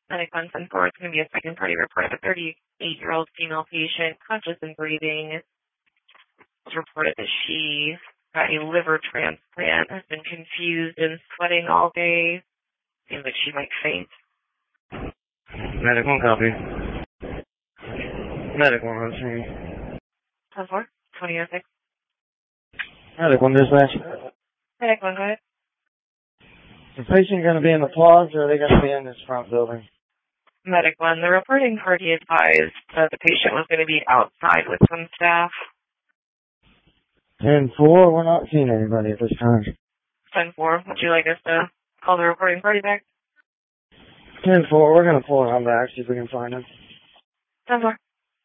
Medic 174, it's going to be a second party report of a 38-year-old female patient, conscious and breathing. It was reported that she got a liver transplant, has been confused and sweating all day. Seems like she might faint. Medic 1 copy. Medic 1 on scene. 10-4, 2006. Medic 1 dispatch. Medic 1, go ahead. Is the patient going to be in the plaza or are they going to be in this front building? Medic 1, the reporting party advised that the patient was going to be outside with some staff. 10-4, we're not seeing anybody at this time. 10-4, would you like us to call the reporting party back? 10-4, we're going to pull it on back, see if we can find him. 10-4.